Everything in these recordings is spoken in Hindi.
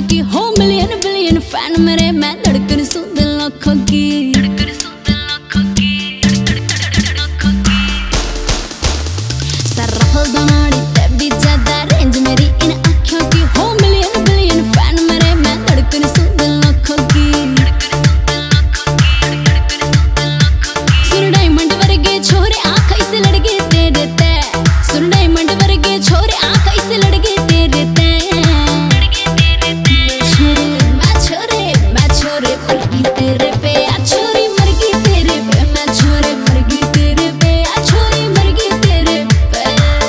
की हो मिलियन बिलियन फैन मेरे, मैं धड़कन सू दिल लाखों की। सरहल दनाड़ी ते भी ज्यादा रेंज मेरी इन आँखों की, हो मिलियन बिलियन फैन मेरे, मैं धड़कन सू दिल लाखों की। सुन डायमंड वर्गे छोरे आँख ऐसे लड़के तेरे ते, सुन डायमंड वर्गे छोरे आँख ऐसे लड़के तेरे ते। मैं छोरे मरगी तेरे पे, आ छोरी मरगी तेरे पे, मैं छोरे मरगी तेरे पे, आ छोरी मरगी तेरे पे।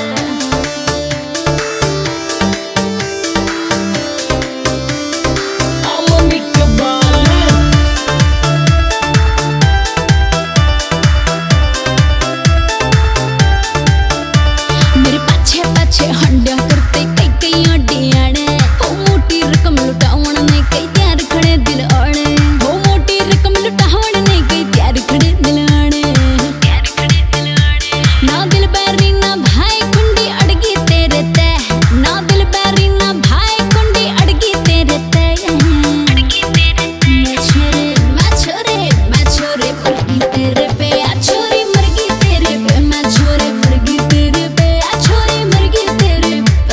मेरे पाछे पाछे हंडिया करते कई कई अड्डियाने, हो मोटी रकम लुटावन ने कई त्यार खड़े दिल आने, हो मोटी रकम लुटावन ने कई त्यार खड़े दिल आने। ना दिल बैरी ना भाई कुंडी अड़गी तेरे ते, ना दिल बैरी ना भाई कुंडी अड़गी तेरे ते। मैं छोरे मरगी तेरे पे, आ छोरी मरगी तेरे पे, मैं छोरे मरगी तेरे पे, आ छोरी मरगी तेरे पे।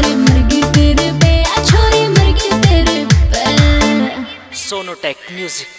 Sonotek music.